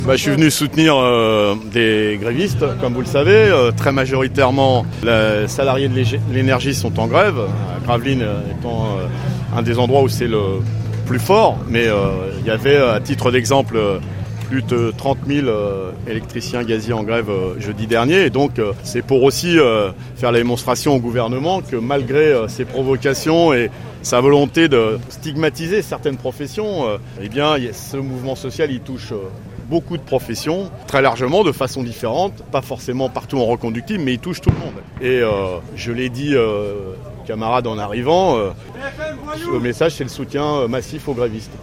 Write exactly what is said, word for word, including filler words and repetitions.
Bah, je suis venu soutenir euh, des grévistes, comme vous le savez. Euh, très majoritairement, les salariés de l'énergie sont en grève. Gravelines étant euh, un des endroits où c'est le plus fort. Mais euh, il y avait, à titre d'exemple, plus de trente mille euh, électriciens gaziers en grève euh, jeudi dernier. Et donc, euh, c'est pour aussi euh, faire la démonstration au gouvernement que malgré euh, ces provocations et sa volonté de stigmatiser certaines professions, euh, eh bien, ce mouvement social, il touche... Euh, beaucoup de professions, très largement, de façon différente, pas forcément partout en reconductible, mais il touche tout le monde. Et euh, je l'ai dit, euh, camarades, en arrivant, euh, le message, c'est le soutien massif aux grévistes.